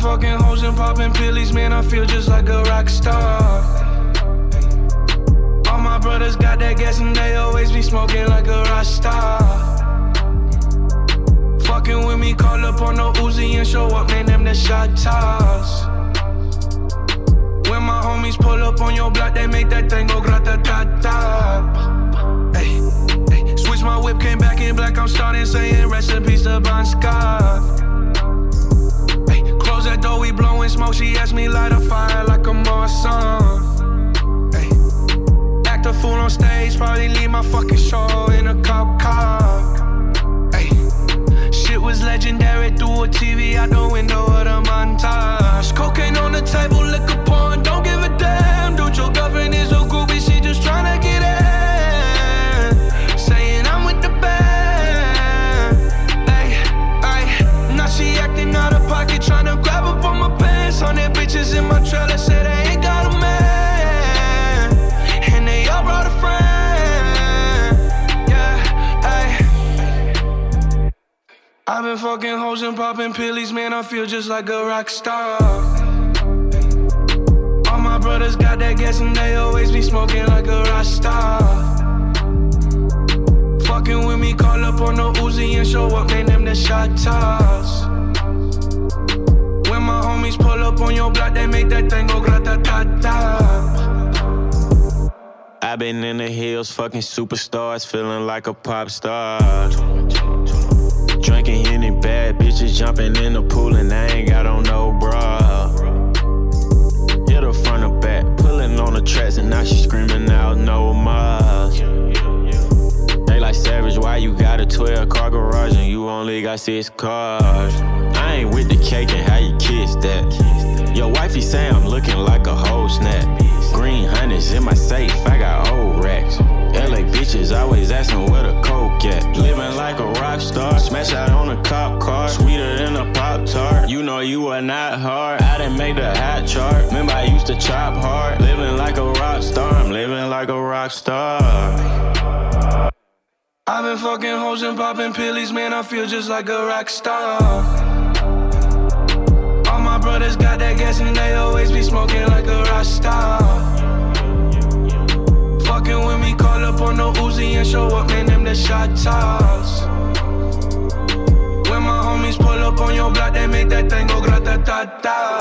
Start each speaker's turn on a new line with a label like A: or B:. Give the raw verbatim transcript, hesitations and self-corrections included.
A: fucking hoes and popping pillies, man, I feel just like a rock star. All my brothers got that gas and they always be smoking like a rock star. Fucking with me, call up on the Uzi and show up, man, them the shot toss. When my homies pull up on your block, they make that thing go grata-ta-ta. Ay, ay. Switch my whip, came back in black, I'm starting saying recipes to Bon Scott. Ay, close that door, we blowing smoke, she asked me light a fire like a Marsan. Ay, act a fool on stage, probably leave my fucking show in a cop car. Ay, shit was legendary through a T V out the window of the montage. Cocaine on the table, liquor porn, don't give a damn. Dude, your girlfriend is a groupie, she just tryna get in. Saying I'm with the band. Ay, ay. Now she acting out of pocket, tryna grab up on my pants. On their bitches in my trailer, say they ain't got a man. And they all brought a friend. Yeah, ay. I've been fucking hoes and popping pillies, man, I feel just like a rock star. All my brothers got that gas and they always be smoking like a rock star. Fucking with me, call up on the Uzi and show up, man, them the shot toss. When my homies pull up on your block, they make that thing go grata-ta-ta.
B: I've been in the hills, fucking superstars, feeling like a pop star. Drinking Henny, bad bitches jumping in the pool and I ain't got on no bra. Hit her front or back, pulling on the tracks and now she screaming out no more. They like Savage, why you got a twelve car garage and you only got six cars? I ain't with the cake and how you kiss that. Your wifey say I'm looking like a whole snap. Green hundreds in my safe, I got old racks. L A bitches always asking where the coke at. Living like a rock star, smash out on a cop car. Sweeter than a Pop-Tart, you know you are not hard. I didn't make the hot chart, remember I used to chop hard. Living like a rock star, I'm living like a rock star.
A: I've been fucking hoes and popping pillies, man, I feel just like a rock star. All my brothers got that gas and they always be smoking like a rock star. Fucking with me, call up on the Uzi and show up, man, them the shot toss. When my homies pull up on your block, they make that thing go grata-ta-ta.